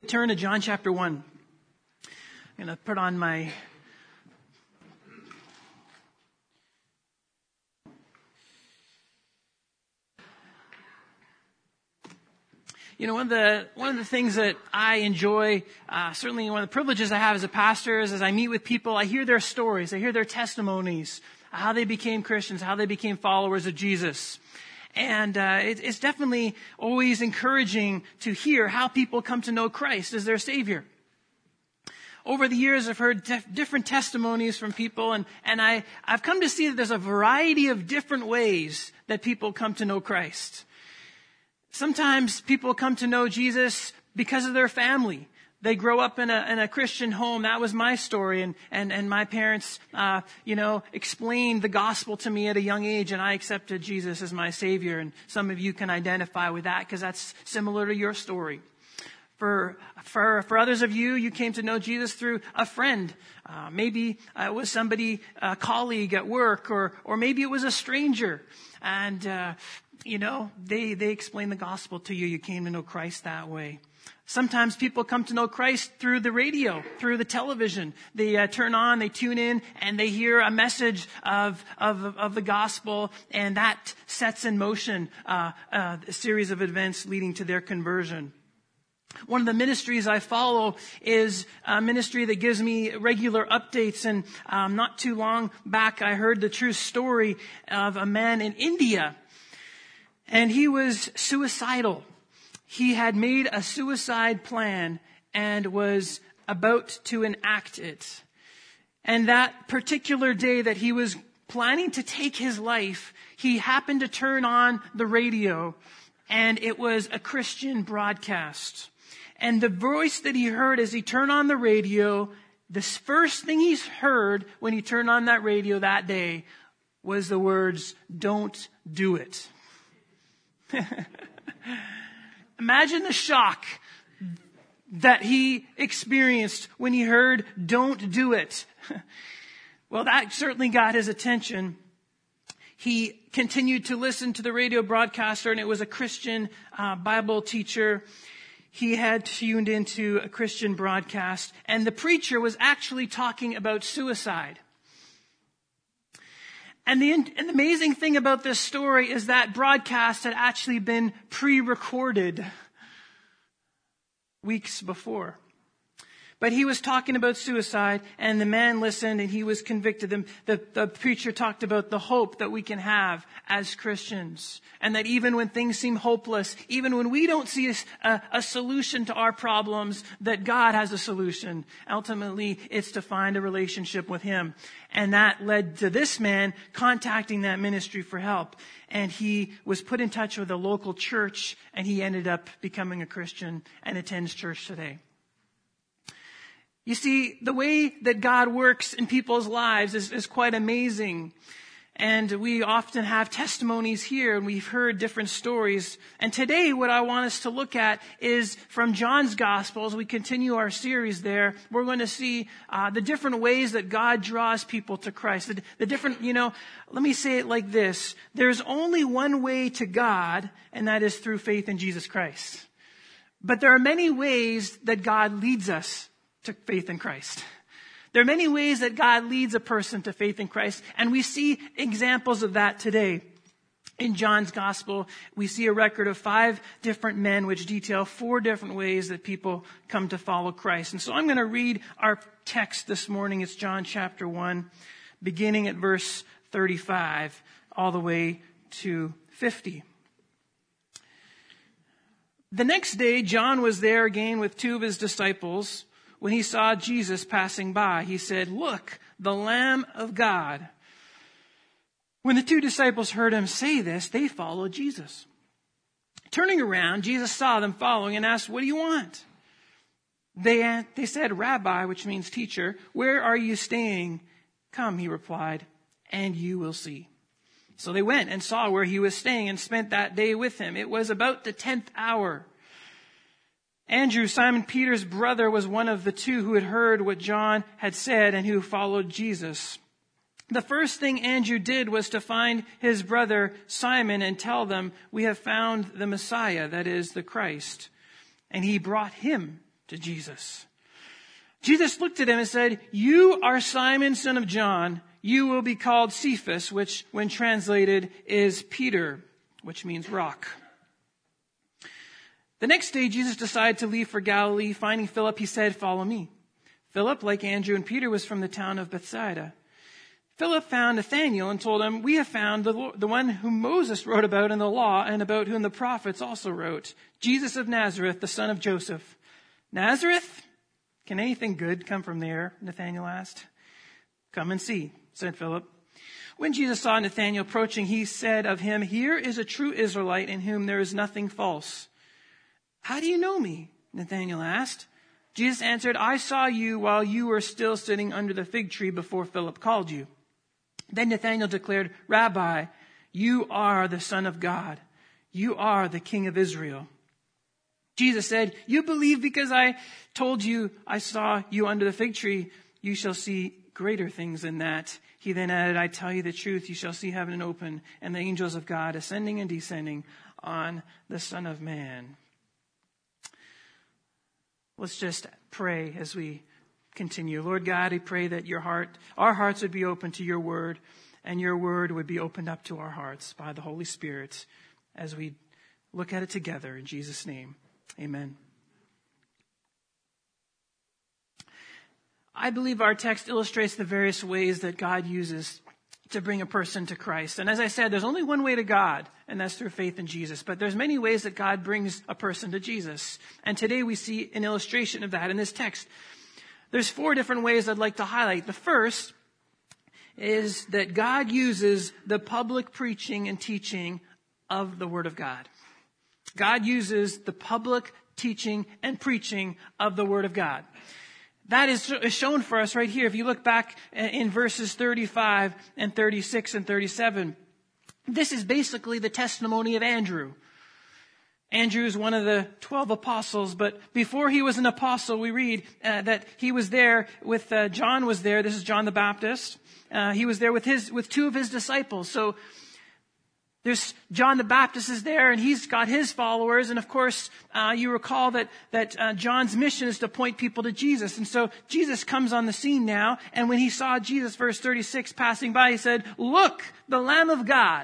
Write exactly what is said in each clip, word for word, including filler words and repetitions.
turn to John chapter one. I'm going to put on my You know, one of the one of the things that I enjoy, uh, certainly one of the privileges I have as a pastor is as I meet with people, I hear their stories, I hear their testimonies, how they became Christians, how they became followers of Jesus. And uh, it, it's definitely always encouraging to hear how people come to know Christ as their Savior. Over the years, I've heard def- different testimonies from people, and, and I, I've come to see that there's a variety of different ways that people come to know Christ. Sometimes people come to know Jesus because of their family. They grow up in a, in a Christian home. That was my story. And, and, and my parents, uh, you know, explained the gospel to me at a young age, and I accepted Jesus as my Savior. And some of you can identify with that because that's similar to your story. For, for, for others of you, you came to know Jesus through a friend. Uh, maybe uh, it was somebody, a colleague at work, or, or maybe it was a stranger. And, uh, you know, they, they explained the gospel to you. You came to know Christ that way. Sometimes people come to know Christ through the radio, through the television. They uh, turn on, they tune in, and they hear a message of of, of the gospel, and that sets in motion uh, uh, a series of events leading to their conversion. One of the ministries I follow is a ministry that gives me regular updates, and um, not too long back I heard the true story of a man in India, and he was suicidal. He had made a suicide plan and was about to enact it. And that particular day that he was planning to take his life, he happened to turn on the radio, and it was a Christian broadcast. And the voice that he heard as he turned on the radio, the first thing he heard when he turned on that radio that day was the words, "Don't do it." Imagine the shock that he experienced when he heard, "Don't do it." Well, that certainly got his attention. He continued to listen to the radio broadcaster, and it was a Christian uh, Bible teacher. He had tuned into a Christian broadcast, and the preacher was actually talking about suicide. And the, and the amazing thing about this story is that broadcast had actually been pre-recorded weeks before. But he was talking about suicide, and the man listened, and he was convicted. The, the, the preacher talked about the hope that we can have as Christians, and that even when things seem hopeless, even when we don't see a, a solution to our problems, that God has a solution. Ultimately, it's to find a relationship with Him. And that led to this man contacting that ministry for help. And he was put in touch with a local church, and he ended up becoming a Christian and attends church today. You see, the way that God works in people's lives is, is quite amazing. And we often have testimonies here, and we've heard different stories. And today, what I want us to look at is from John's Gospel. As we continue our series there, we're going to see uh, the different ways that God draws people to Christ. The, the different, you know, let me say it like this. There's only one way to God, and that is through faith in Jesus Christ. But there are many ways that God leads us to faith in Christ. There are many ways that God leads a person to faith in Christ, and we see examples of that today. In John's Gospel, we see a record of five different men which detail four different ways that people come to follow Christ. And so I'm going to read our text this morning. It's John chapter one, beginning at verse thirty-five, all the way to fifty. The next day, John was there again with two of his disciples. When he saw Jesus passing by, he said, "Look, the Lamb of God." When the two disciples heard him say this, they followed Jesus. Turning around, Jesus saw them following and asked, "What do you want?" They, they said, "Rabbi," which means teacher, "where are you staying?" "Come," he replied, "and you will see." So they went and saw where he was staying and spent that day with him. It was about the tenth hour. Andrew, Simon Peter's brother, was one of the two who had heard what John had said and who followed Jesus. The first thing Andrew did was to find his brother Simon and tell them, "We have found the Messiah," that is, the Christ. And he brought him to Jesus. Jesus looked at him and said, "You are Simon, son of John. You will be called Cephas," which when translated is Peter, which means rock. The next day, Jesus decided to leave for Galilee. Finding Philip, he said, "Follow me." Philip, like Andrew and Peter, was from the town of Bethsaida. Philip found Nathanael and told him, "We have found the, the one whom Moses wrote about in the law and about whom the prophets also wrote, Jesus of Nazareth, the son of Joseph." "Nazareth? Can anything good come from there?" Nathanael asked. "Come and see," said Philip. When Jesus saw Nathanael approaching, he said of him, "Here is a true Israelite in whom there is nothing false." "How do you know me?" Nathanael asked. Jesus answered, "I saw you while you were still sitting under the fig tree before Philip called you." Then Nathanael declared, "Rabbi, you are the Son of God. You are the King of Israel." Jesus said, "You believe because I told you I saw you under the fig tree. You shall see greater things than that." He then added, "I tell you the truth, you shall see heaven open and the angels of God ascending and descending on the Son of Man." Let's just pray as we continue. Lord God, I pray that your heart, our hearts would be open to your word, and your word would be opened up to our hearts by the Holy Spirit as we look at it together. In Jesus' name, amen. I believe our text illustrates the various ways that God uses to bring a person to Christ. And as I said, there's only one way to God, and that's through faith in Jesus. But there's many ways that God brings a person to Jesus. And today we see an illustration of that in this text. There's four different ways I'd like to highlight. The first is that God uses the public preaching and teaching of the Word of God. God uses the public teaching and preaching of the Word of God. That is shown for us right here. If you look back in verses thirty-five and thirty-six and thirty-seven, this is basically the testimony of Andrew. Andrew is one of the twelve apostles, but before he was an apostle, we read uh, that he was there with, uh, John was there. This is John the Baptist. Uh, he was there with his, with two of his disciples. So there's John the Baptist is there, and he's got his followers. And of course, uh, you recall that that uh, John's mission is to point people to Jesus. And so Jesus comes on the scene now. And when he saw Jesus, verse thirty-six, passing by, he said, "Look, the Lamb of God."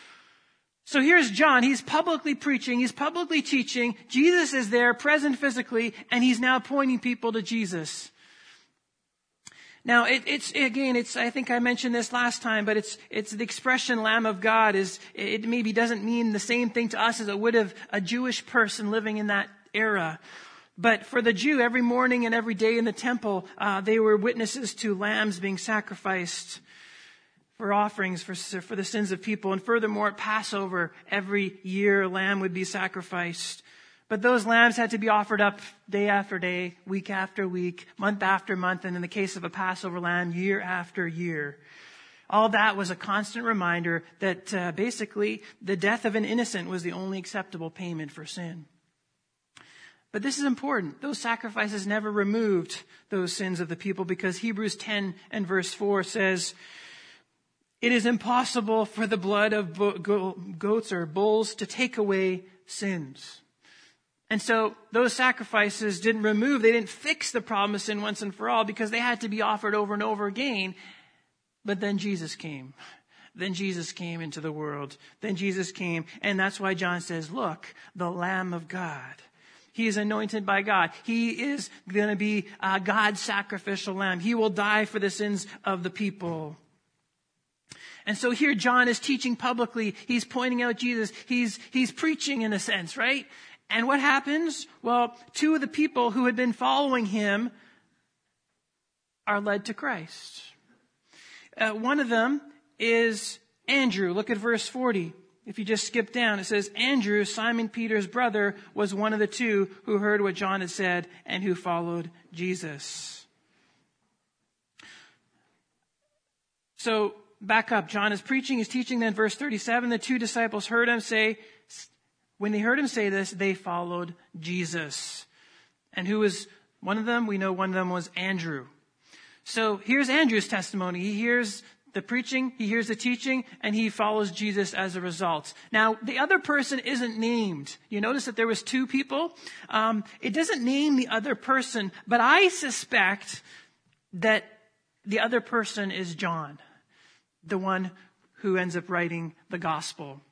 So here's John. He's publicly preaching. He's publicly teaching. Jesus is there, present physically, and he's now pointing people to Jesus. Now, it, it's, again, it's, I think I mentioned this last time, but it's, it's the expression Lamb of God is, it maybe doesn't mean the same thing to us as it would have a Jewish person living in that era. But for the Jew, every morning and every day in the temple, uh, they were witnesses to lambs being sacrificed for offerings for, for the sins of people. And furthermore, at Passover, every year a lamb would be sacrificed. But those lambs had to be offered up day after day, week after week, month after month, and in the case of a Passover lamb, year after year. All that was a constant reminder that uh, basically the death of an innocent was the only acceptable payment for sin. But this is important. Those sacrifices never removed those sins of the people, because Hebrews ten and verse four says, "It is impossible for the blood of bo- goats or bulls to take away sins." And so those sacrifices didn't remove, they didn't fix the problem of sin once and for all, because they had to be offered over and over again. But then Jesus came. Then Jesus came into the world. Then Jesus came. And that's why John says, "Look, the Lamb of God." He is anointed by God. He is going to be uh, God's sacrificial lamb. He will die for the sins of the people. And so here John is teaching publicly. He's pointing out Jesus. He's, he's preaching in a sense, right? And what happens? Well, two of the people who had been following him are led to Christ. Uh, one of them is Andrew. Look at verse forty. If you just skip down, it says, "Andrew, Simon Peter's brother, was one of the two who heard what John had said and who followed Jesus." So back up. John is preaching, he's teaching. Then verse thirty-seven, the two disciples heard him say, when they heard him say this, they followed Jesus. And who was one of them? We know one of them was Andrew. So here's Andrew's testimony. He hears the preaching, he hears the teaching, and he follows Jesus as a result. Now, the other person isn't named. You notice that there was two people. Um, it doesn't name the other person, but I suspect that the other person is John, the one who ends up writing the gospel.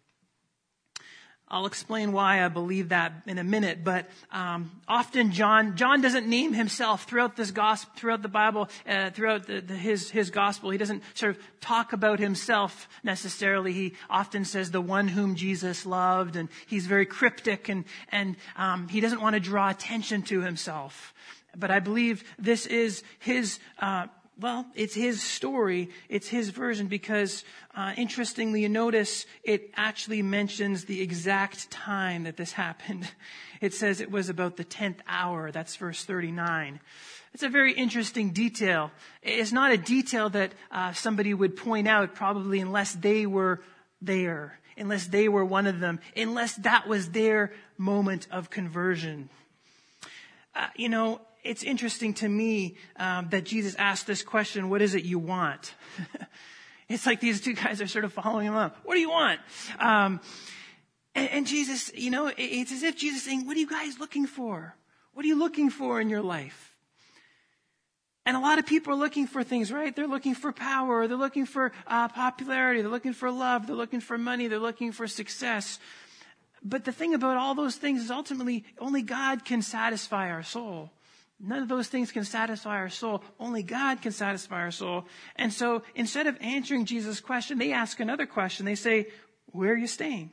I'll explain why I believe that in a minute, but um, often John John doesn't name himself throughout this gospel, throughout the Bible, uh, throughout the, the, his his gospel. He doesn't sort of talk about himself necessarily. He often says the one whom Jesus loved, and he's very cryptic, and and um, he doesn't want to draw attention to himself. But I believe this is his. Uh, Well, it's his story, it's his version, because uh, interestingly, you notice it actually mentions the exact time that this happened. It says it was about the tenth hour. That's verse thirty-nine. It's a very interesting detail. It's not a detail that uh, somebody would point out, probably unless they were there, unless they were one of them, unless that was their moment of conversion. Uh, you know, it's interesting to me um, that Jesus asked this question, what is it you want? It's like these two guys are sort of following him up. What do you want? Um, and, and Jesus, you know, it, it's as if Jesus is saying, what are you guys looking for? What are you looking for in your life? And a lot of people are looking for things, right? They're looking for power. They're looking for uh, popularity. They're looking for love. They're looking for money. They're looking for success. But the thing about all those things is ultimately only God can satisfy our soul. None of those things can satisfy our soul. Only God can satisfy our soul. And so instead of answering Jesus' question, they ask another question. They say, where are you staying?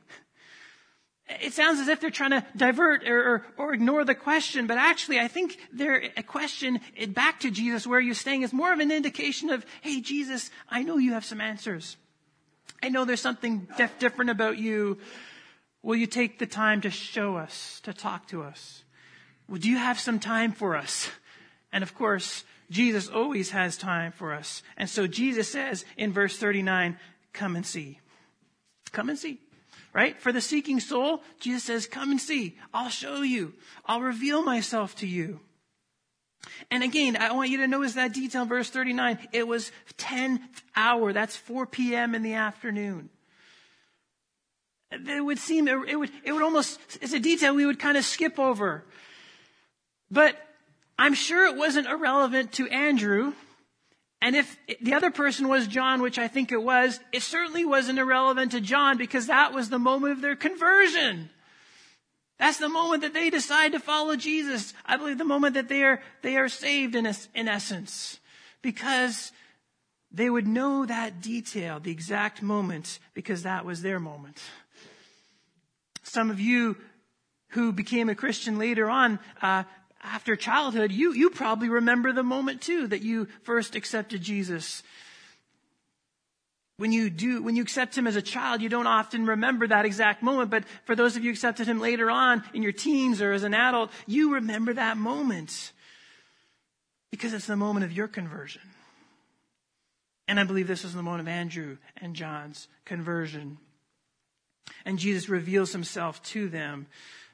It sounds as if they're trying to divert or, or, or ignore the question, but actually I think their a question back to Jesus, where are you staying, is more of an indication of, hey, Jesus, I know you have some answers. I know there's something def- different about you. Will you take the time to show us, to talk to us? Well, do you have some time for us? And of course, Jesus always has time for us. And so Jesus says in verse thirty-nine, come and see. Come and see. Right? For the seeking soul, Jesus says, come and see. I'll show you. I'll reveal myself to you. And again, I want you to notice that detail in verse thirty-nine. It was tenth hour. That's four p.m. in the afternoon. It would seem, it would, it would almost, it's a detail we would kind of skip over. But I'm sure it wasn't irrelevant to Andrew. And if the other person was John, which I think it was, it certainly wasn't irrelevant to John, because that was the moment of their conversion. That's the moment that they decide to follow Jesus. I believe the moment that they are, they are saved in, in essence, because they would know that detail, the exact moment, because that was their moment. Some of you who became a Christian later on, uh, after childhood, you, you probably remember the moment too that you first accepted Jesus. When you do, when you accept him as a child, you don't often remember that exact moment. But for those of you who accepted him later on in your teens or as an adult, you remember that moment because it's the moment of your conversion. And I believe this was the moment of Andrew and John's conversion. And Jesus reveals himself to them,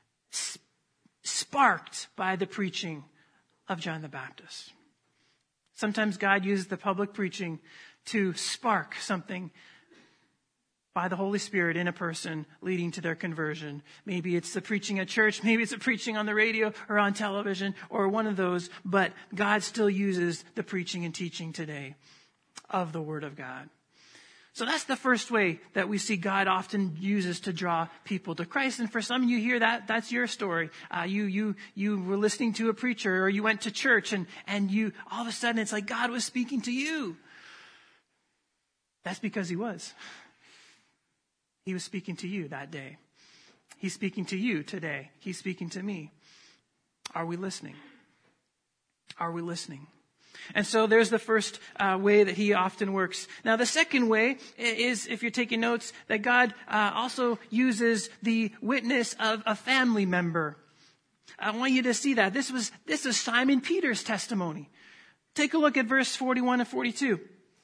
sparked by the preaching of John the Baptist. Sometimes God uses the public preaching to spark something by the Holy Spirit in a person, leading to their conversion. Maybe it's the preaching at church, maybe it's the preaching on the radio or on television or one of those, but God still uses the preaching and teaching today of the Word of God. So that's the first way that we see God often uses to draw people to Christ. And for some of you here, that, that's your story. Uh, you, you, you were listening to a preacher, or you went to church, and, and you, all of a sudden it's like God was speaking to you. That's because he was. He was speaking to you that day. He's speaking to you today. He's speaking to me. Are we listening? Are we listening? And so there's the first uh, way that he often works. Now, the second way is, if you're taking notes, that God uh, also uses the witness of a family member. I want you to see that. This was this is Simon Peter's testimony. Take a look at verse forty-one and forty-two.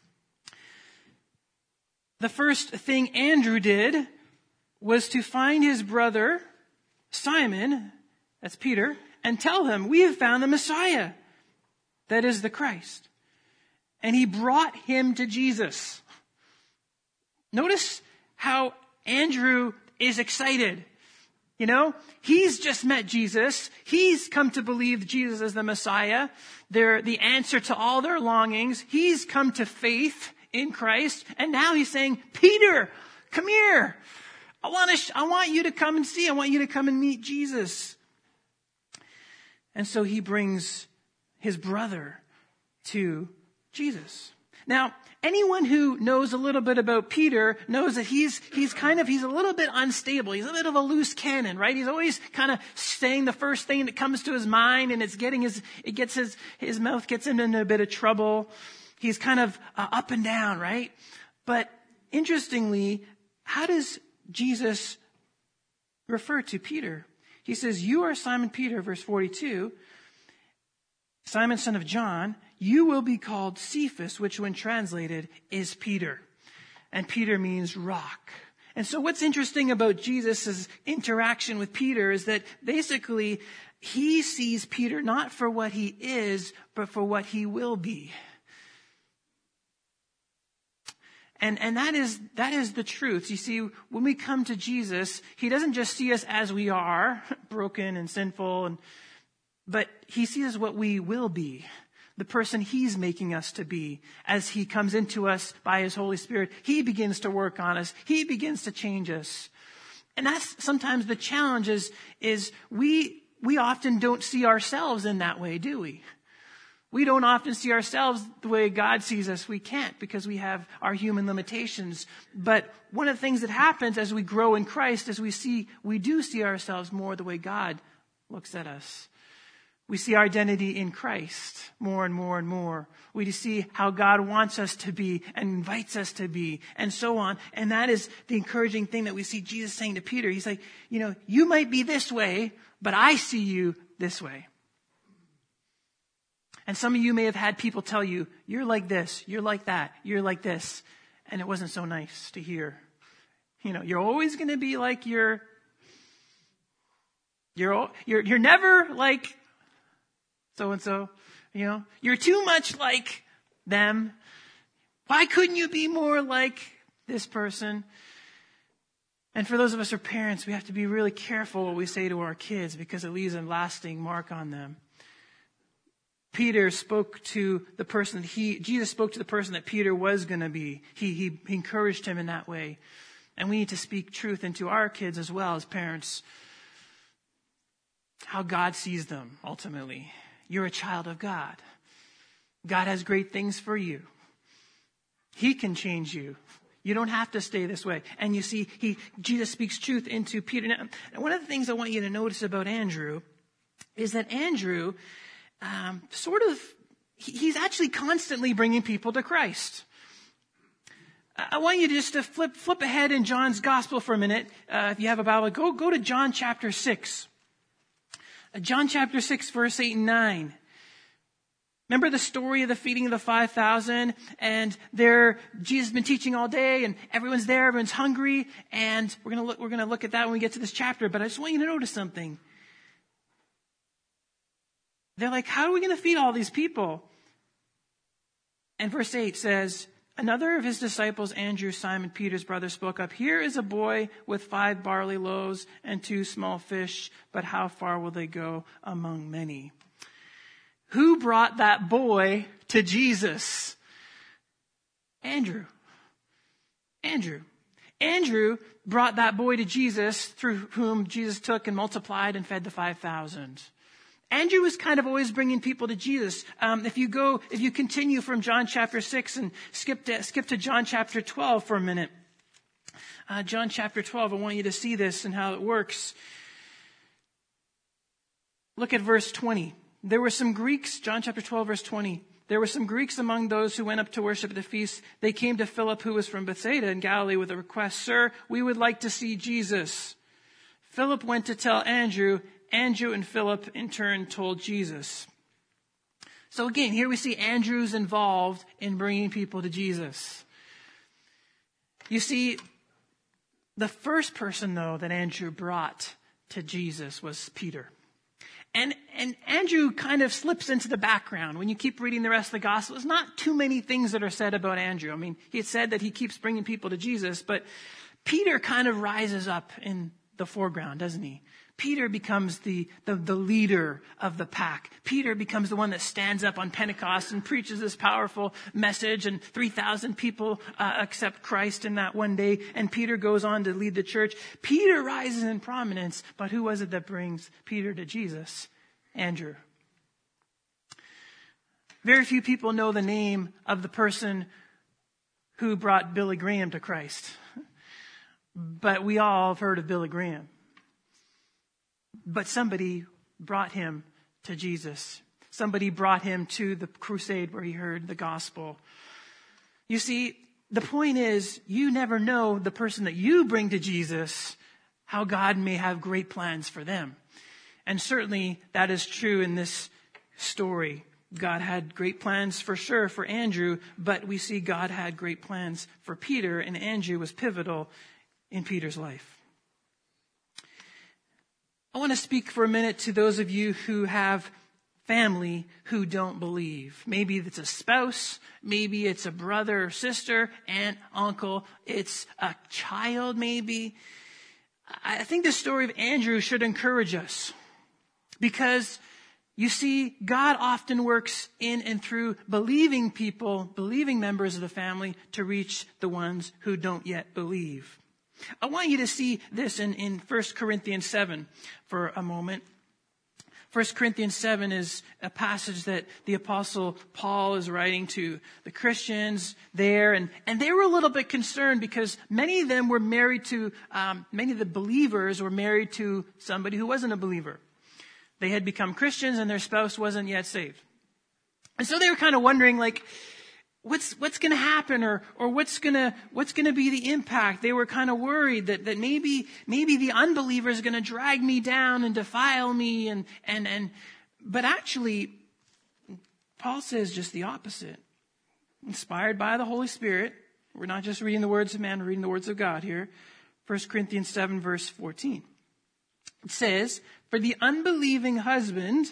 The first thing Andrew did was to find his brother, Simon, that's Peter, and tell him, we have found the Messiah. That is the Christ. And he brought him to Jesus. Notice how Andrew is excited. You know, he's just met Jesus. He's come to believe Jesus is the Messiah. They're the answer to all their longings. He's come to faith in Christ. And now he's saying, Peter, come here. I want to, sh- I want you to come and see. I want you to come and meet Jesus. And so he brings his brother to Jesus. Now, anyone who knows a little bit about Peter knows that he's, he's kind of, he's a little bit unstable. He's a bit of a loose cannon, right? He's always kind of saying the first thing that comes to his mind, and it's getting his, it gets his, his mouth gets him into a bit of trouble. He's kind of uh, up and down, right? But interestingly, how does Jesus refer to Peter? He says, you are Simon Peter, verse forty-two, Simon, son of John. You will be called Cephas, which when translated is Peter. And Peter means rock. And so what's interesting about Jesus' interaction with Peter is that basically he sees Peter not for what he is, but for what he will be. And, and that is, that is the truth. You see, when we come to Jesus, he doesn't just see us as we are, broken and sinful, and, but he sees us what we will be. The person he's making us to be as he comes into us by his Holy Spirit. He begins to work on us. He begins to change us. And that's sometimes the challenge is, is we, we often don't see ourselves in that way, do we? We don't often see ourselves the way God sees us. We can't because we have our human limitations. But one of the things that happens as we grow in Christ is we see, we do see ourselves more the way God looks at us. We see our identity in Christ more and more and more. We see how God wants us to be and invites us to be and so on. And that is the encouraging thing that we see Jesus saying to Peter. He's like, you know, you might be this way, but I see you this way. And some of you may have had people tell you, you're like this, you're like that, you're like this. And it wasn't so nice to hear. You know, you're always going to be like you're, you're, you're, you're never like so-and-so, you know, you're too much like them. Why couldn't you be more like this person? And for those of us who are parents, we have to be really careful what we say to our kids because it leaves a lasting mark on them. Peter spoke to the person that he, Jesus spoke to the person that Peter was going to be. He, he, he encouraged him in that way. And we need to speak truth into our kids as well as parents. How God sees them ultimately. You're a child of God. God has great things for you. He can change you. You don't have to stay this way. And you see, he, Jesus speaks truth into Peter. Now, one of the things I want you to notice about Andrew is that Andrew, um, sort of, he, he's actually constantly bringing people to Christ. I want you just to flip, flip ahead in John's gospel for a minute. Uh, if you have a Bible, go, go to John chapter six. John chapter six, verse eight and nine. Remember the story of the feeding of the five thousand? And there, Jesus has been teaching all day and everyone's there, everyone's hungry. And we're going to look, we're going to look at that when we get to this chapter. But I just want you to notice something. They're like, how are we going to feed all these people? And verse eight says, another of his disciples, Andrew, Simon Peter's brother, spoke up. Here is a boy with five barley loaves and two small fish, but how far will they go among many? Who brought that boy to Jesus? Andrew. Andrew. Andrew brought that boy to Jesus, through whom Jesus took and multiplied and fed the five thousand. Andrew was kind of always bringing people to Jesus. Um, if you go, if you continue from John chapter six and skip to, skip to John chapter twelve for a minute. Uh, John chapter twelve, I want you to see this and how it works. Look at verse twenty. There were some Greeks, John chapter twelve, verse twenty. There were some Greeks among those who went up to worship at the feast. They came to Philip, who was from Bethsaida in Galilee, with a request, Sir, we would like to see Jesus. Philip went to tell Andrew. Andrew and Philip in turn told Jesus. So again, here we see Andrew's involved in bringing people to Jesus. You see, the first person though that Andrew brought to Jesus was Peter. And, and Andrew kind of slips into the background. When you keep reading the rest of the gospel, there's not too many things that are said about Andrew. I mean, he had said that he keeps bringing people to Jesus, but Peter kind of rises up in the foreground, doesn't he? Peter becomes the, the, the leader of the pack. Peter becomes the one that stands up on Pentecost and preaches this powerful message, and three thousand people uh, accept Christ in that one day, and Peter goes on to lead the church. Peter rises in prominence, but who was it that brings Peter to Jesus? Andrew. Very few people know the name of the person who brought Billy Graham to Christ, but we all have heard of Billy Graham. But somebody brought him to Jesus. Somebody brought him to the crusade where he heard the gospel. You see, the point is, you never know the person that you bring to Jesus, how God may have great plans for them. And certainly that is true in this story. God had great plans for sure for Andrew, but we see God had great plans for Peter, and Andrew was pivotal in Peter's life. I want to speak for a minute to those of you who have family who don't believe. Maybe it's a spouse, maybe it's a brother or sister, aunt, uncle, it's a child maybe. I think the story of Andrew should encourage us, because you see, God often works in and through believing people, believing members of the family, to reach the ones who don't yet believe. I want you to see this in, in First Corinthians seven for a moment. First Corinthians seven is a passage that the Apostle Paul is writing to the Christians there. And, and they were a little bit concerned because many of them were married to, um, many of the believers were married to somebody who wasn't a believer. They had become Christians and their spouse wasn't yet saved. And so they were kind of wondering, like, What's what's going to happen, or or what's going to what's going to be the impact? They were kind of worried that that maybe maybe the unbeliever is going to drag me down and defile me, and and and. But actually, Paul says just the opposite. Inspired by the Holy Spirit, we're not just reading the words of man; we're reading the words of God here. First Corinthians seven, verse fourteen. It says, "For the unbelieving husband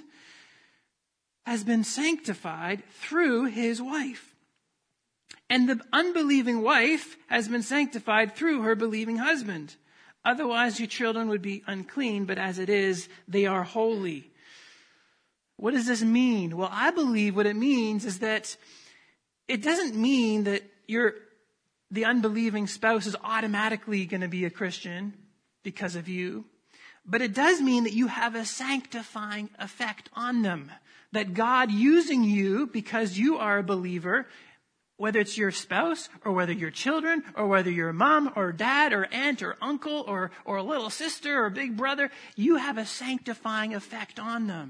has been sanctified through his wife. And the unbelieving wife has been sanctified through her believing husband. Otherwise, your children would be unclean, but as it is, they are holy." What does this mean? Well, I believe what it means is that it doesn't mean that your the unbelieving spouse is automatically going to be a Christian because of you. But it does mean that you have a sanctifying effect on them. That God using you because you are a believer, whether it's your spouse or whether your children or whether you're mom or dad or aunt or uncle or, or a little sister or big brother, you have a sanctifying effect on them.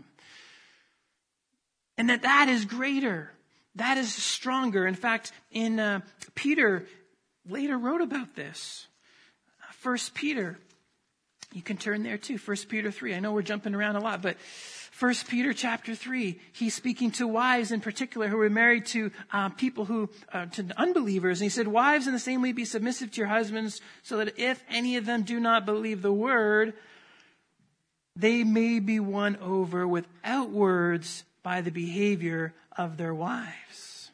And that that is greater. That is stronger. In fact, in uh, Peter later wrote about this. First Peter, you can turn there too. First Peter three. I know we're jumping around a lot, but First Peter chapter three, he's speaking to wives in particular who were married to uh, people who, uh, to unbelievers. And he said, "Wives in the same way be submissive to your husbands, so that if any of them do not believe the word, they may be won over without words by the behavior of their wives,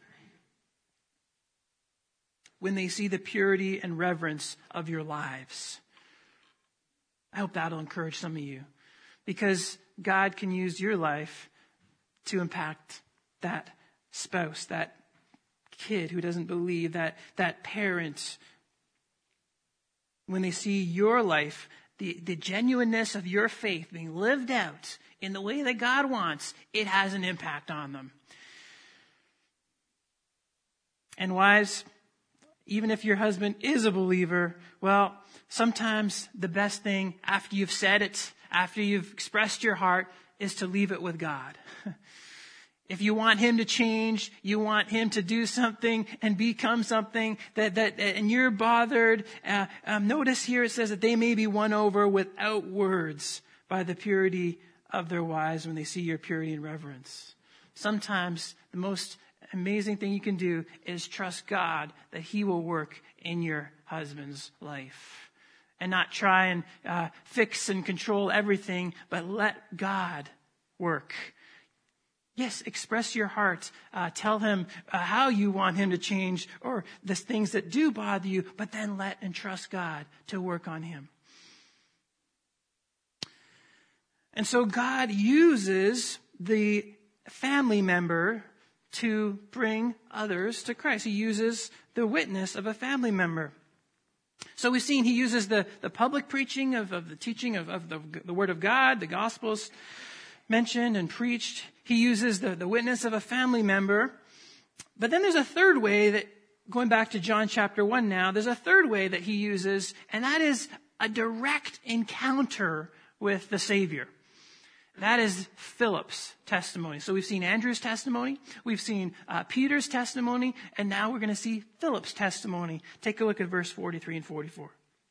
when they see the purity and reverence of your lives." I hope that'll encourage some of you, because God can use your life to impact that spouse, that kid who doesn't believe, that, that parent. When they see your life, the, the genuineness of your faith being lived out in the way that God wants, it has an impact on them. And wives, even if your husband is a believer, well, sometimes the best thing after you've said it, after you've expressed your heart, is to leave it with God. If you want him to change, you want him to do something and become something that, that and you're bothered, uh, um, notice here it says that they may be won over without words by the purity of their wives when they see your purity and reverence. Sometimes the most amazing thing you can do is trust God that he will work in your husband's life. And not try and uh, fix and control everything, but let God work. Yes, express your heart. Uh, tell him uh, how you want him to change or the things that do bother you, but then let and trust God to work on him. And so God uses the family member to bring others to Christ. He uses the witness of a family member. So we've seen he uses the, the public preaching of, of the teaching of, of the, the Word of God, the Gospels mentioned and preached. He uses the, the witness of a family member. But then there's a third way that, going back to John chapter one now, there's a third way that he uses, and that is a direct encounter with the Savior. That is Philip's testimony. So we've seen Andrew's testimony, we've seen uh, Peter's testimony, and now we're going to see Philip's testimony. Take a look at verse forty-three and forty-four.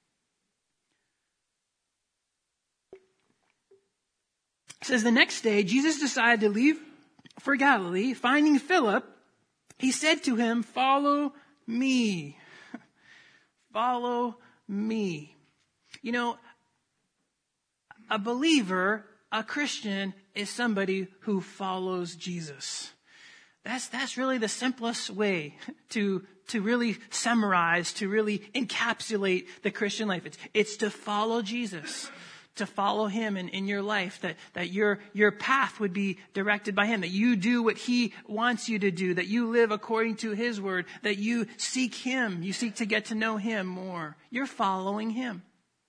It says, the next day, Jesus decided to leave for Galilee. Finding Philip, he said to him, follow me. Follow me. You know, a believer, a Christian, is somebody who follows Jesus. That's, that's really the simplest way to, to really summarize, to really encapsulate the Christian life. It's, it's to follow Jesus, to follow him in, in your life, that, that your, your path would be directed by him, that you do what he wants you to do, that you live according to his word, that you seek him, you seek to get to know him more. You're following him.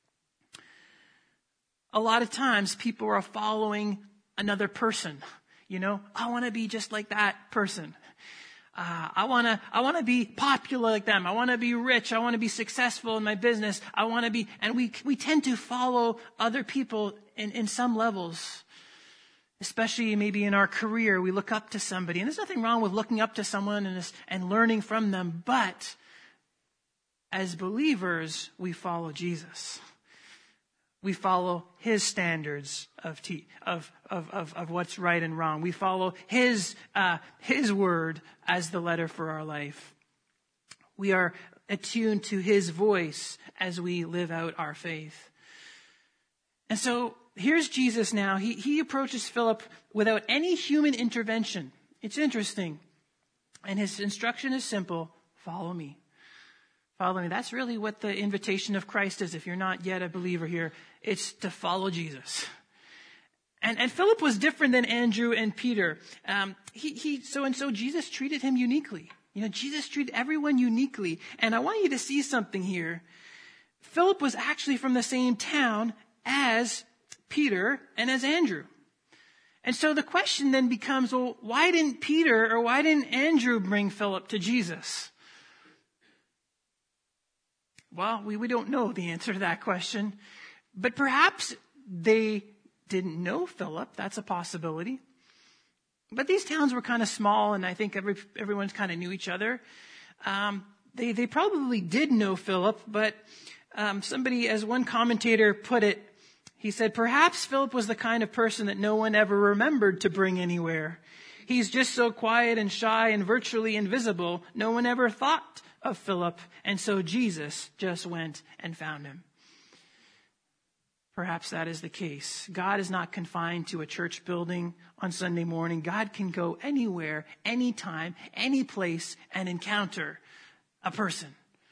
A lot of times people are following another person. You know, I want to be just like that person. Uh, I want to, I want to be popular like them. I want to be rich. I want to be successful in my business. I want to be, and we, we tend to follow other people in, in some levels, especially maybe in our career. We look up to somebody, and there's nothing wrong with looking up to someone and, and learning from them. But as believers, we follow Jesus. We follow his standards of, te- of, of, of, of what's right and wrong. We follow his, uh, his word as the letter for our life. We are attuned to his voice as we live out our faith. And so here's Jesus now. He, he approaches Philip without any human intervention. It's interesting. And his instruction is simple. Follow me. Follow me. That's really what the invitation of Christ is. If you're not yet a believer here, it's to follow Jesus. And, and Philip was different than Andrew and Peter. Um, he, he, so and so Jesus treated him uniquely. You know, Jesus treated everyone uniquely. And I want you to see something here. Philip was actually from the same town as Peter and as Andrew. And so the question then becomes, well, why didn't Peter or why didn't Andrew bring Philip to Jesus? Well, we, we don't know the answer to that question, but perhaps they didn't know Philip. That's a possibility. But these towns were kind of small, and I think every, everyone kind of knew each other. Um, they, they probably did know Philip, but um, somebody, as one commentator put it, he said, perhaps Philip was the kind of person that no one ever remembered to bring anywhere. He's just so quiet and shy and virtually invisible, no one ever thought of Philip, and so Jesus just went and found him. Perhaps that is the case. God is not confined to a church building on Sunday morning. God can go anywhere, anytime, any place, and encounter a person.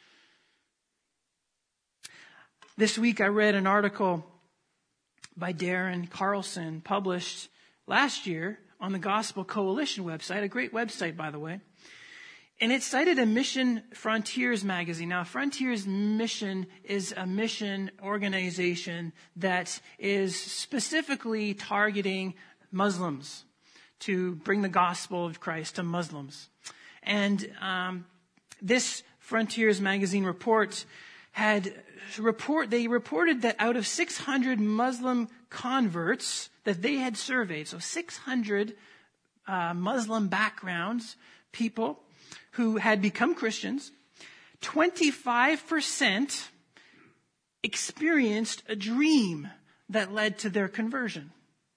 This week I read an article by Darren Carlson published last year on the Gospel Coalition website, a great website, by the way. And it cited a Mission Frontiers magazine. Now, Frontiers Mission is a mission organization that is specifically targeting Muslims to bring the gospel of Christ to Muslims. And um, this Frontiers magazine report had report they reported that out of six hundred Muslim converts that they had surveyed, so six hundred uh, Muslim backgrounds, people who had become Christians, twenty-five percent experienced a dream that led to their conversion.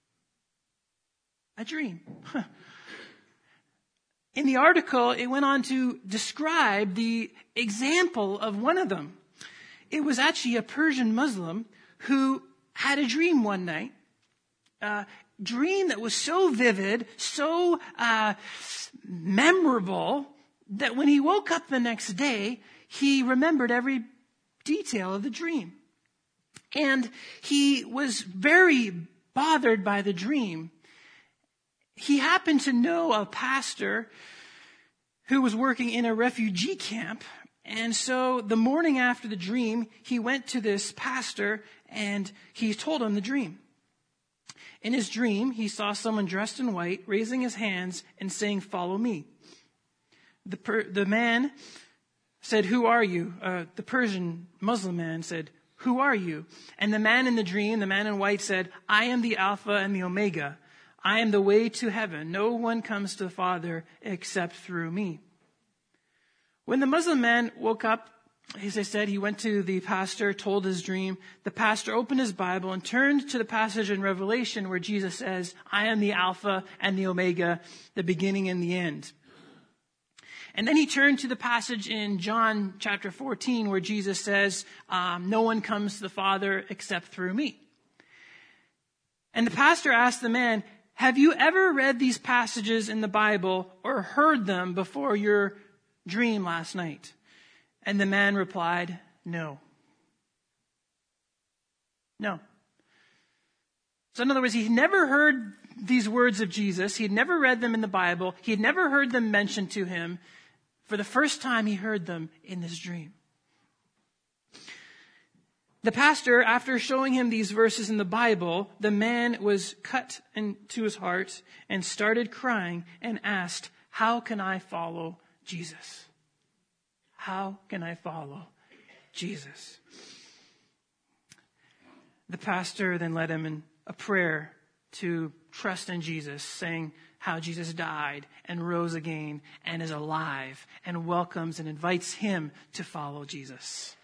A dream. In the article, it went on to describe the example of one of them. It was actually a Persian Muslim who had a dream one night. Uh, dream that was so vivid, so uh, memorable, that when he woke up the next day, he remembered every detail of the dream. And he was very bothered by the dream. He happened to know a pastor who was working in a refugee camp. And so the morning after the dream, he went to this pastor and he told him the dream. In his dream, he saw someone dressed in white, raising his hands and saying, "Follow me." The, per- the man said, "Who are you?" Uh, the Persian Muslim man said, "Who are you?" And the man in the dream, the man in white, said, "I am the Alpha and the Omega. I am the way to heaven. No one comes to the Father except through me." When the Muslim man woke up, as I said, he went to the pastor, told his dream. The pastor opened his Bible and turned to the passage in Revelation where Jesus says, "I am the Alpha and the Omega, the beginning and the end." And then he turned to the passage in John chapter fourteen where Jesus says, um, "No one comes to the Father except through me." And the pastor asked the man, "Have you ever read these passages in the Bible or heard them before your dream last night?" And the man replied, "No." No. So in other words, he'd never heard these words of Jesus. He'd never read them in the Bible. He had never heard them mentioned to him. For the first time, he heard them in this dream. The pastor, after showing him these verses in the Bible, the man was cut into his heart and started crying and asked, "How can I follow Jesus? How can I follow Jesus?" The pastor then led him in a prayer to trust in Jesus, saying how Jesus died and rose again and is alive and welcomes and invites him to follow Jesus.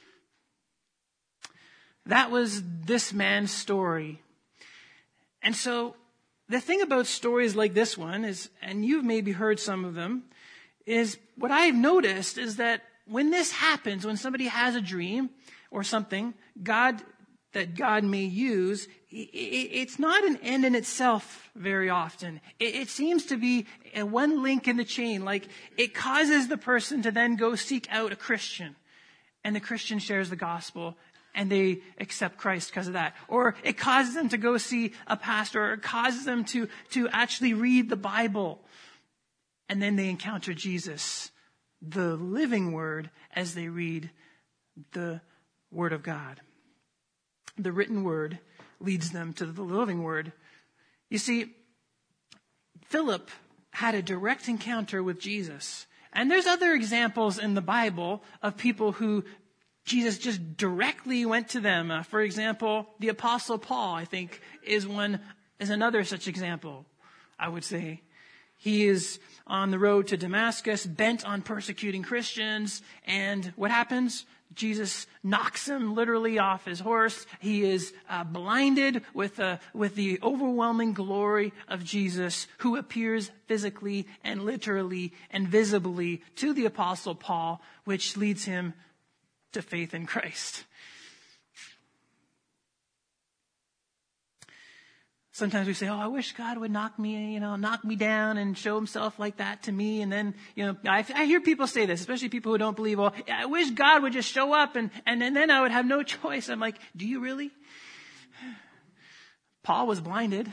That was this man's story. And so the thing about stories like this one is, and you've maybe heard some of them, is what I've noticed is that when this happens, when somebody has a dream or something, God, that God may use, it's not an end in itself very often. It seems to be a one link in the chain. Like it causes the person to then go seek out a Christian, and the Christian shares the gospel and they accept Christ because of that. Or it causes them to go see a pastor, or it causes them to, to actually read the Bible. And then they encounter Jesus, the living word, as they read the word of God. The written word leads them to the living word. You see, Philip had a direct encounter with Jesus. And there's other examples in the Bible of people who Jesus just directly went to them. Uh, for example, the Apostle Paul, I think, is one, is another such example, I would say. He is on the road to Damascus, bent on persecuting Christians. And what happens? Jesus knocks him literally off his horse. He is uh, blinded with, uh, with the overwhelming glory of Jesus, who appears physically and literally and visibly to the Apostle Paul, which leads him to faith in Christ. Sometimes we say, "Oh, I wish God would knock me, you know, knock me down and show himself like that to me." And then, you know, I, I hear people say this, especially people who don't believe, "Well, I wish God would just show up and, and, and then I would have no choice." I'm like, do you really? Paul was blinded.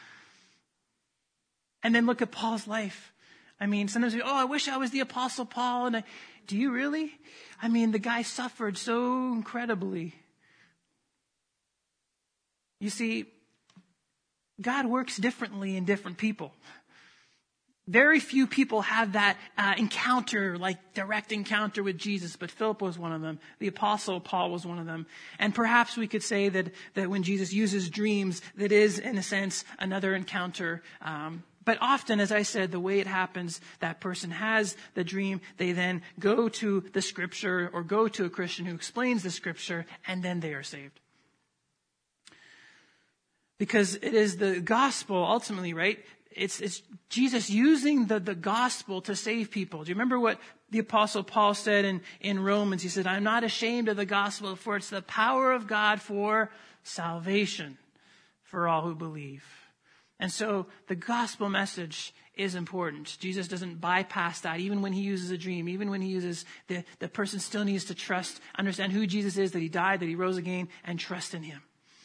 And then look at Paul's life. I mean, sometimes we, "Oh, I wish I was the Apostle Paul." And I, do you really? I mean, the guy suffered so incredibly. You see, God works differently in different people. Very few people have that uh, encounter, like direct encounter with Jesus, but Philip was one of them. The Apostle Paul was one of them. And perhaps we could say that, that when Jesus uses dreams, that is, in a sense, another encounter. Um, but often, as I said, the way it happens, that person has the dream, they then go to the scripture or go to a Christian who explains the scripture, and then they are saved. Because it is the gospel ultimately, right? It's, it's Jesus using the, the gospel to save people. Do you remember what the Apostle Paul said in, in Romans? He said, "I'm not ashamed of the gospel, for it's the power of God for salvation for all who believe." And so the gospel message is important. Jesus doesn't bypass that. Even when he uses a dream, even when he uses, the, the person still needs to trust, understand who Jesus is, that he died, that he rose again, and trust in him.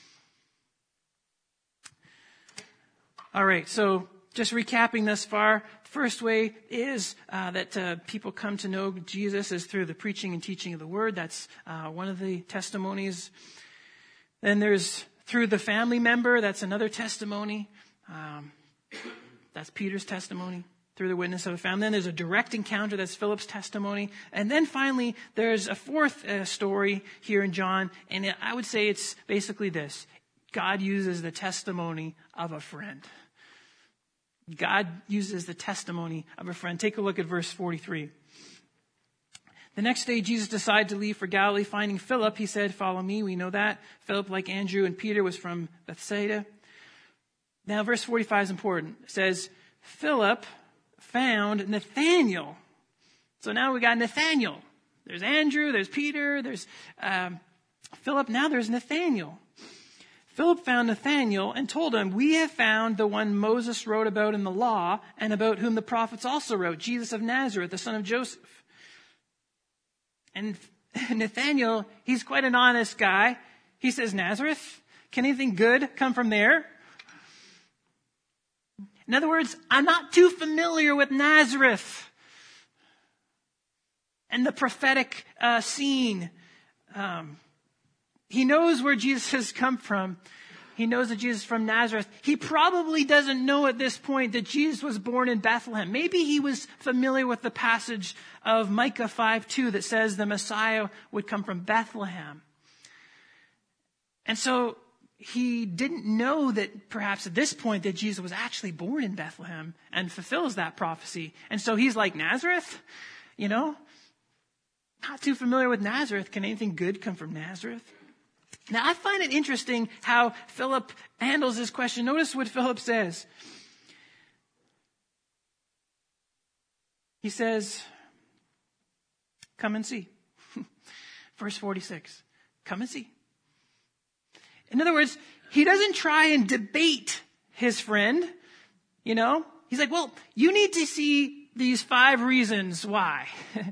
All right, so just recapping thus far, the first way is uh, that uh, people come to know Jesus is through the preaching and teaching of the word. That's uh, one of the testimonies. Then there's through the family member. That's another testimony. Um, that's Peter's testimony, through the witness of a family. Then there's a direct encounter. That's Philip's testimony. And then finally, there's a fourth uh, story here in John. And it, I would say it's basically this. God uses the testimony of a friend. God uses the testimony of a friend. Take a look at verse forty-three. The next day, Jesus decided to leave for Galilee. Finding Philip, he said, "Follow me." We know that. Philip, like Andrew and Peter, was from Bethsaida. Now, verse forty-five is important. It says, Philip found Nathanael. So now we got Nathanael. There's Andrew, there's Peter, there's um, Philip. Now there's Nathanael. Philip found Nathanael and told him, "We have found the one Moses wrote about in the law and about whom the prophets also wrote, Jesus of Nazareth, the son of Joseph." And Nathanael, he's quite an honest guy. He says, "Nazareth? Can anything good come from there?" In other words, I'm not too familiar with Nazareth and the prophetic uh, scene. Um, he knows where Jesus has come from. He knows that Jesus is from Nazareth. He probably doesn't know at this point that Jesus was born in Bethlehem. Maybe he was familiar with the passage of Micah five two that says the Messiah would come from Bethlehem. And so he didn't know that perhaps at this point that Jesus was actually born in Bethlehem and fulfills that prophecy. And so he's like, "Nazareth? You know, not too familiar with Nazareth. Can anything good come from Nazareth?" Now, I find it interesting how Philip handles this question. Notice what Philip says. He says, "Come and see." Verse forty-six, "Come and see." In other words, he doesn't try and debate his friend. You know, he's like, "Well, you need to see these five reasons why."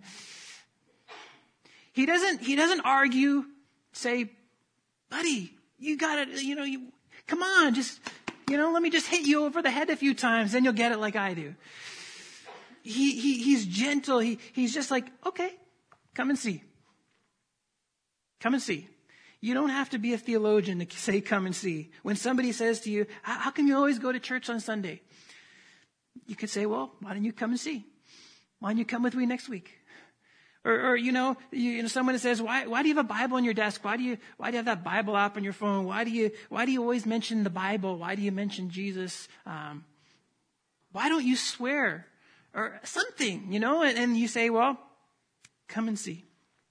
he doesn't, he doesn't argue, say, "Buddy, you gotta, you know, you, come on, just, you know, let me just hit you over the head a few times, then you'll get it like I do." He, he, he's gentle. He, he's just like, "Okay, come and see. Come and see." You don't have to be a theologian to say, "Come and see." When somebody says to you, "How, how come you always go to church on Sunday?" You could say, "Well, why don't you come and see? Why don't you come with me next week?" Or, or you know, you, you know, someone says, why, why do you have a Bible on your desk? Why do you, why do you have that Bible app on your phone? Why do you, why do you always mention the Bible? Why do you mention Jesus? Um, why don't you swear? Or something, you know? And, and you say, "Well, come and see."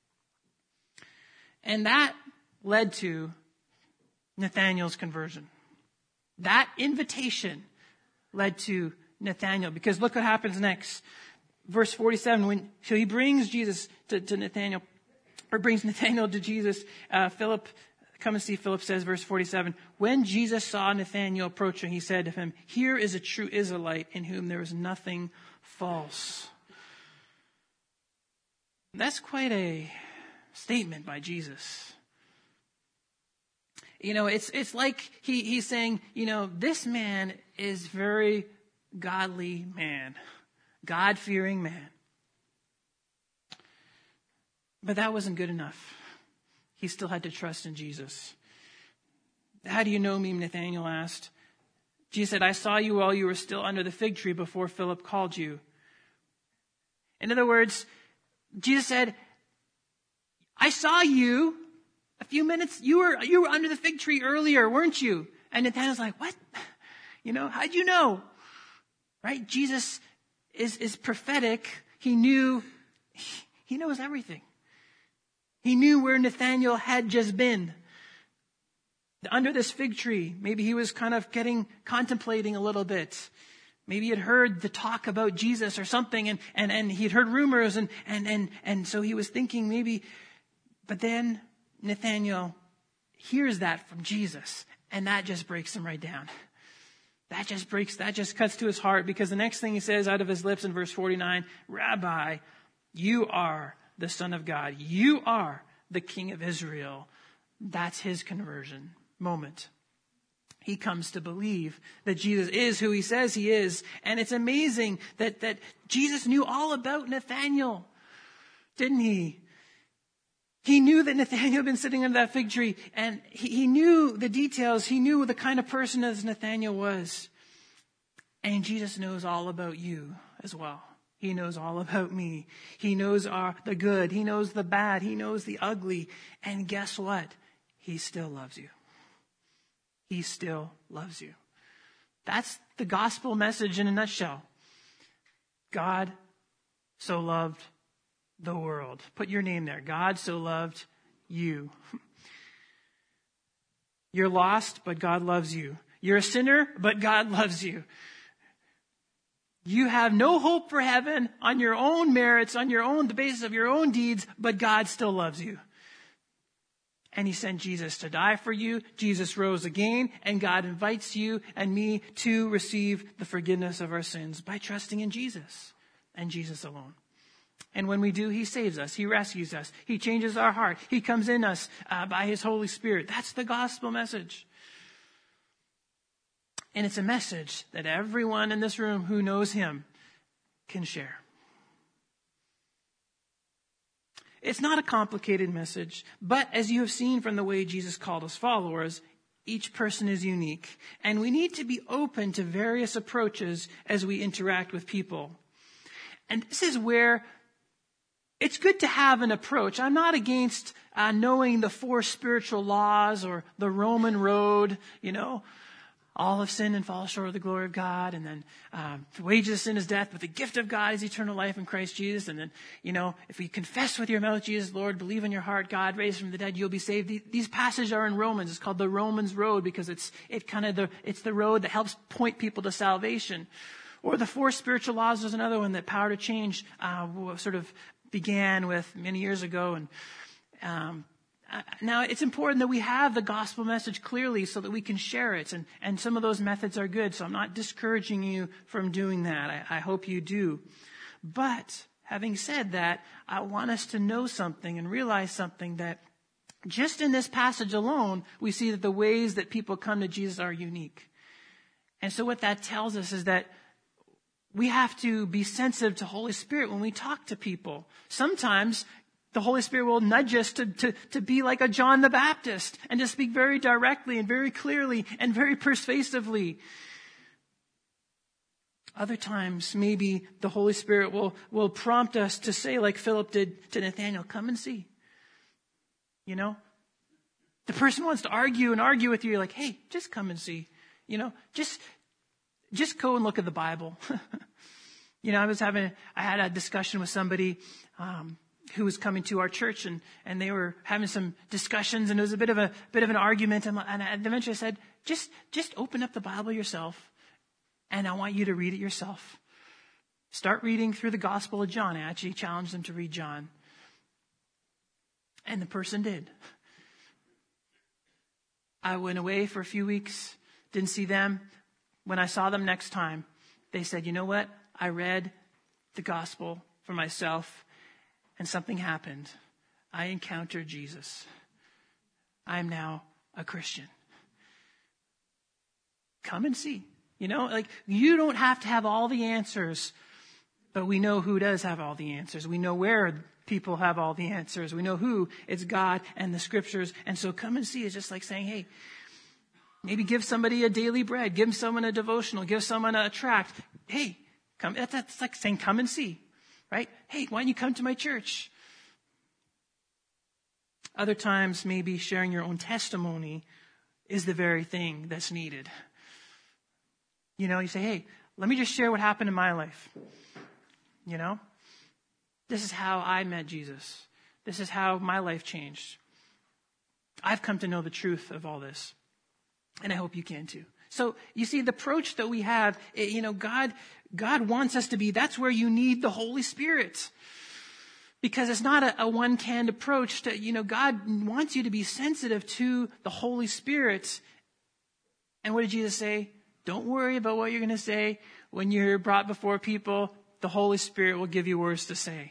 And that led to Nathanael's conversion. That invitation led to Nathanael, because look what happens next. Verse forty-seven, when so he brings Jesus to, to Nathanael, or brings Nathanael to Jesus. Uh, Philip, come and see, Philip says, verse forty-seven, "When Jesus saw Nathanael approaching, he said to him, 'Here is a true Israelite in whom there is nothing false.'" That's quite a statement by Jesus. You know, it's it's like he, he's saying, you know, this man is very godly man. God-fearing man. But that wasn't good enough. He still had to trust in Jesus. "How do you know me?" Nathanael asked. Jesus said, "I saw you while you were still under the fig tree before Philip called you." In other words, Jesus said, "I saw you a few minutes. You were, you were under the fig tree earlier, weren't you?" And Nathanael's like, "What? You know, how'd you know?" Right? Jesus is, is prophetic. He knew, he knows everything. He knew where Nathanael had just been. Under this fig tree. Maybe he was kind of getting, contemplating a little bit. Maybe he had heard the talk about Jesus or something, and, and, and he'd heard rumors, and, and, and, and so he was thinking maybe, but then Nathanael hears that from Jesus, and that just breaks him right down. That just breaks, that just cuts to his heart, because the next thing he says out of his lips in verse forty-nine, Rabbi, you are the Son of God. You are the King of Israel. That's his conversion moment. He comes to believe that Jesus is who he says he is. And it's amazing that, that Jesus knew all about Nathanael, didn't he? He knew that Nathanael had been sitting under that fig tree, and he, he knew the details. He knew the kind of person as Nathanael was. And Jesus knows all about you as well. He knows all about me. He knows our, the good. He knows the bad. He knows the ugly. And guess what? He still loves you. He still loves you. That's the gospel message in a nutshell. God so loved the world. Put your name there. God so loved you. You're lost, but God loves you. You're a sinner, but God loves you. You have no hope for heaven on your own merits, on your own, the basis of your own deeds, but God still loves you. And he sent Jesus to die for you. Jesus rose again, and God invites you and me to receive the forgiveness of our sins by trusting in Jesus and Jesus alone. And when we do, he saves us. He rescues us. He changes our heart. He comes in us uh, by his Holy Spirit. That's the gospel message. And it's a message that everyone in this room who knows him can share. It's not a complicated message, but as you have seen from the way Jesus called us followers, each person is unique. And we need to be open to various approaches as we interact with people. And this is where it's good to have an approach. I'm not against uh, knowing the four spiritual laws or the Roman road, you know. All have sinned and fall short of the glory of God. And then uh, the wages of sin is death, but the gift of God is eternal life in Christ Jesus. And then, you know, if you confess with your mouth Jesus, Lord, believe in your heart, God raised from the dead, you'll be saved. These passages are in Romans. It's called the Romans road because it's it kind of the it's the road that helps point people to salvation. Or the four spiritual laws was another one that Power to Change uh, sort of began with many years ago. And um Uh, now, it's important that we have the gospel message clearly so that we can share it. And, and some of those methods are good, so I'm not discouraging you from doing that. I, I hope you do. But having said that, I want us to know something and realize something, that just in this passage alone, we see that the ways that people come to Jesus are unique. And so what that tells us is that we have to be sensitive to Holy Spirit when we talk to people. Sometimes the Holy Spirit will nudge us to, to, to be like a John the Baptist and to speak very directly and very clearly and very persuasively. Other times, maybe the Holy Spirit will, will prompt us to say, like Philip did to Nathanael, come and see. You know? The person wants to argue and argue with you. You're like, hey, just come and see. You know, just, just go and look at the Bible. You know, I was having, I had a discussion with somebody, um, who was coming to our church, and, and they were having some discussions, and it was a bit of a bit of an argument. And, and I eventually I said, just, just open up the Bible yourself, and I want you to read it yourself. Start reading through the Gospel of John. I actually challenged them to read John. And the person did. I went away for a few weeks, didn't see them. When I saw them next time, they said, you know what? I read the Gospel for myself, and something happened. I encountered Jesus. I am now a Christian. Come and see. You know, like, you don't have to have all the answers, but we know who does have all the answers. We know where people have all the answers. We know who. It's God and the Scriptures. And so come and see is just like saying, hey, maybe give somebody a daily bread. Give someone a devotional. Give someone a tract. Hey, come. That's, that's like saying come and see. Right? Hey, why don't you come to my church? Other times, maybe sharing your own testimony is the very thing that's needed. You know, you say, hey, let me just share what happened in my life. You know, this is how I met Jesus. This is how my life changed. I've come to know the truth of all this. And I hope you can too. So you see, the approach that we have, you know, God, God wants us to be, that's where you need the Holy Spirit. Because it's not a, a one-canned approach to, you know, God wants you to be sensitive to the Holy Spirit. And what did Jesus say? Don't worry about what you're going to say. When you're brought before people, the Holy Spirit will give you words to say.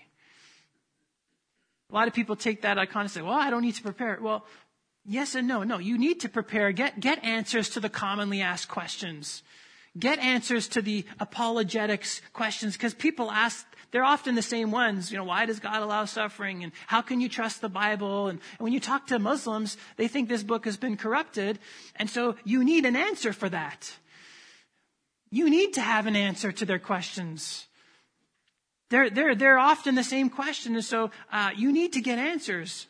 A lot of people take that icon and say, well, I don't need to prepare. Well, yes and no. No, you need to prepare. Get, get answers to the commonly asked questions. Get answers to the apologetics questions, because people ask, they're often the same ones. You know, why does God allow suffering? And how can you trust the Bible? And, and when you talk to Muslims, they think this book has been corrupted. And so you need an answer for that. You need to have an answer to their questions. They're, they're, they're often the same question. And so uh, you need to get answers.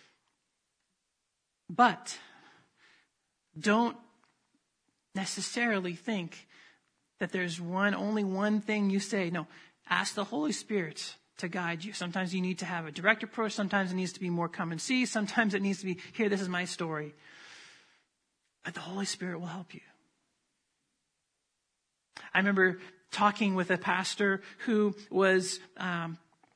But don't necessarily think that there's one, only one thing you say. No, ask the Holy Spirit to guide you. Sometimes you need to have a direct approach. Sometimes it needs to be more come and see. Sometimes it needs to be, here, this is my story. But the Holy Spirit will help you. I remember talking with a pastor who was um,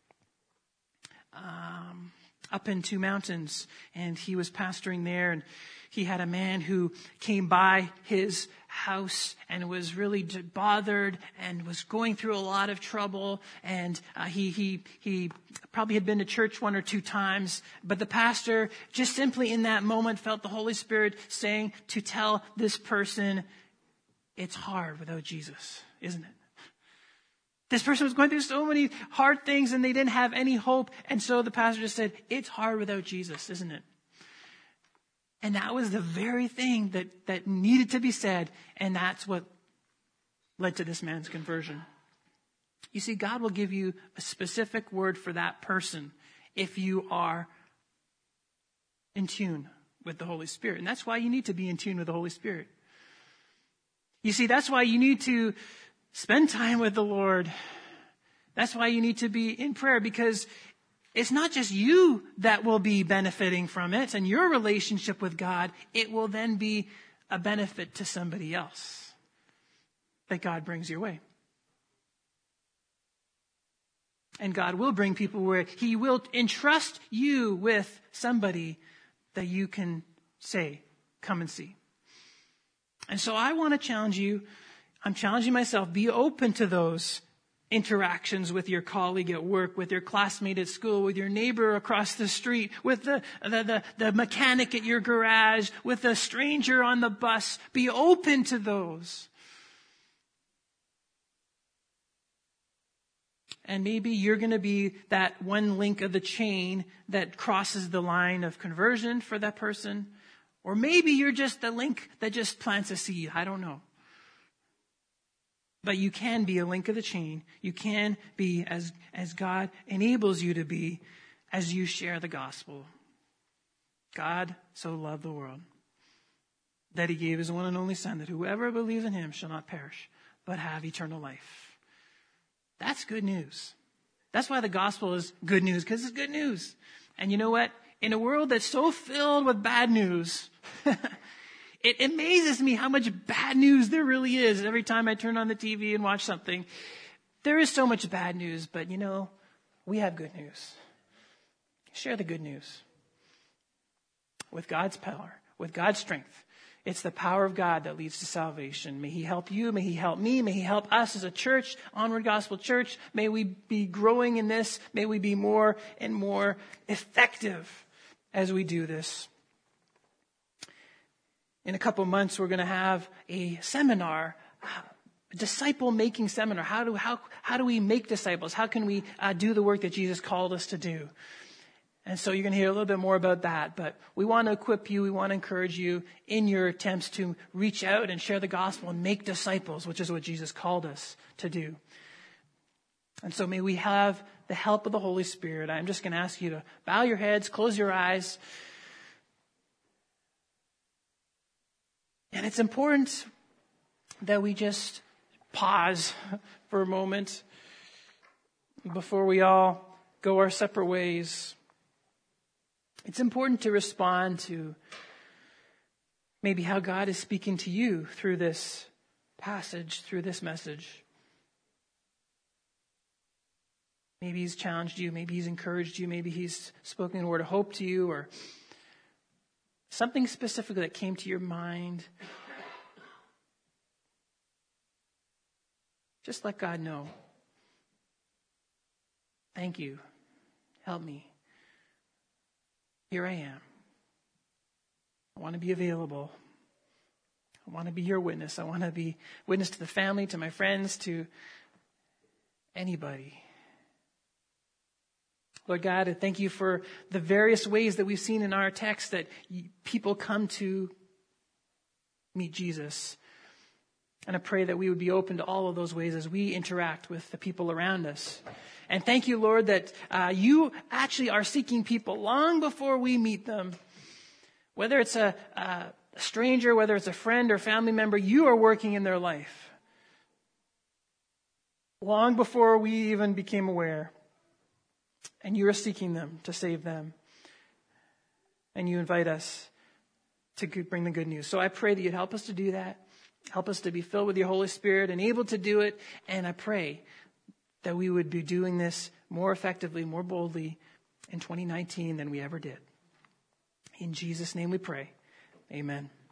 um, up in Two Mountains, and he was pastoring there, and he had a man who came by his house and was really bothered and was going through a lot of trouble. And uh, he he he probably had been to church one or two times, but the pastor just simply in that moment felt the Holy Spirit saying to tell this person, it's hard without Jesus, isn't it? This person was going through so many hard things and they didn't have any hope. And so the pastor just said, it's hard without Jesus, isn't it? And that was the very thing that, that needed to be said. And that's what led to this man's conversion. You see, God will give you a specific word for that person if you are in tune with the Holy Spirit. And that's why you need to be in tune with the Holy Spirit. You see, that's why you need to spend time with the Lord. That's why you need to be in prayer, because it's not just you that will be benefiting from it and your relationship with God. It will then be a benefit to somebody else that God brings your way. And God will bring people where he will entrust you with somebody that you can say, come and see. And so I want to challenge you. I'm challenging myself. Be open to those interactions with your colleague at work, with your classmate at school, with your neighbor across the street, with the, the, the, the mechanic at your garage, with a stranger on the bus. Be open to those. And maybe you're going to be that one link of the chain that crosses the line of conversion for that person. Or maybe you're just the link that just plants a seed. I don't know. But you can be a link of the chain. You can be as, as God enables you to be as you share the gospel. God so loved the world that he gave his one and only Son, that whoever believes in him shall not perish, but have eternal life. That's good news. That's why the gospel is good news, because it's good news. And you know what? In a world that's so filled with bad news, it amazes me how much bad news there really is. Every time I turn on the T V and watch something, there is so much bad news. But you know, we have good news. Share the good news. With God's power, with God's strength. It's the power of God that leads to salvation. May he help you. May he help me. May he help us as a church, Onward Gospel Church. May we be growing in this. May we be more and more effective as we do this. In a couple of months, we're going to have a seminar, a disciple-making seminar. How do, how, how do we make disciples? How can we uh, do the work that Jesus called us to do? And so you're going to hear a little bit more about that. But we want to equip you. We want to encourage you in your attempts to reach out and share the gospel and make disciples, which is what Jesus called us to do. And so may we have the help of the Holy Spirit. I'm just going to ask you to bow your heads, close your eyes. And it's important that we just pause for a moment before we all go our separate ways. It's important to respond to maybe how God is speaking to you through this passage, through this message. Maybe he's challenged you. Maybe he's encouraged you. Maybe he's spoken a word of hope to you, or something specific that came to your mind. Just let God know. Thank you. Help me. Here I am. I want to be available. I want to be your witness. I want to be witness to the family, to my friends, to anybody. Lord God, I thank you for the various ways that we've seen in our text that people come to meet Jesus. And I pray that we would be open to all of those ways as we interact with the people around us. And thank you, Lord, that uh, you actually are seeking people long before we meet them. Whether it's a, a stranger, whether it's a friend or family member, you are working in their life. Long before we even became aware. And you are seeking them to save them. And you invite us to bring the good news. So I pray that you'd help us to do that. Help us to be filled with your Holy Spirit and able to do it. And I pray that we would be doing this more effectively, more boldly in twenty nineteen than we ever did. In Jesus' name we pray. Amen.